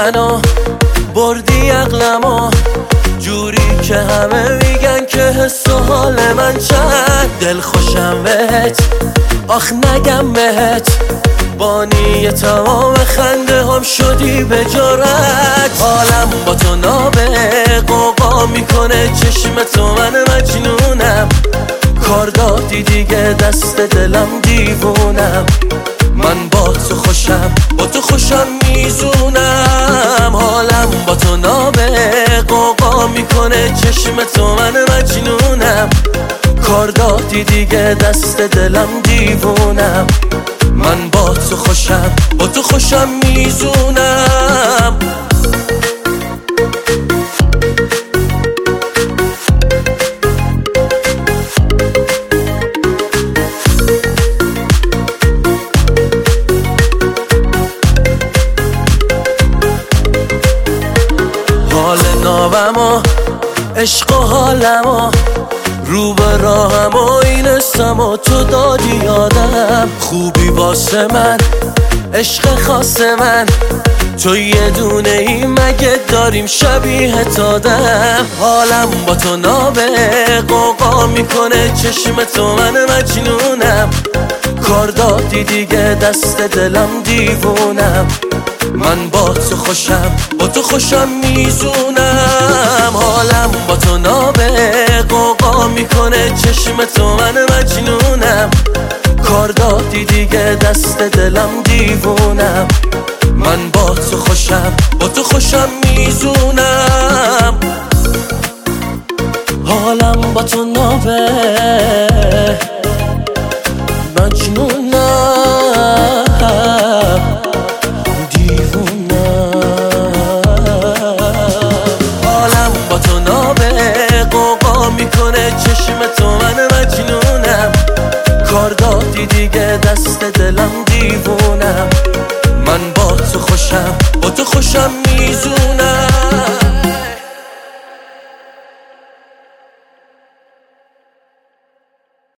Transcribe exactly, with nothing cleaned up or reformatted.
منو بردی عقلمو جوری که همه میگن که حس و حال من چند دل خوشم بهت آخ نگم بهت بانی تمام خنده هم شدی به جرأت حالم با تو نابه قوقا میکنه چشم تو من مجنونم کار دادی دیگه دست دلم دیوونم من با تو خوشم با تو خوشم میزونم حالم با تو نابه قوقا میکنه چشم تو من مجنونم کار دادی دیگه دست دلم دیوونم من با تو خوشم با تو خوشم میزونم حال نابم و عشق و حالم و رو به راهم و این اسم و تو دادی یادم خوبی واسه من عشق خاص من تو یه دونه ای مگه داریم شبیه تادم حالم با تو نابه قوقا میکنه چشم تو من مجنونم کار دادی دیگه دست دلم دیوونم من با تو خوشم با تو خوشم میزونم حالم با تو نابه قوقا میکنه چشم تو من مجنونم کار دادی دیگه دست دلم دیوونم من با تو خوشم با تو خوشم میزونم حالم با تو نابه مجنونم با تو نابه قوقا میکنه چشم تو من مجنونم کار دادی دیگه دست دلم دیوونم من با تو خوشم با تو خوشم میزونم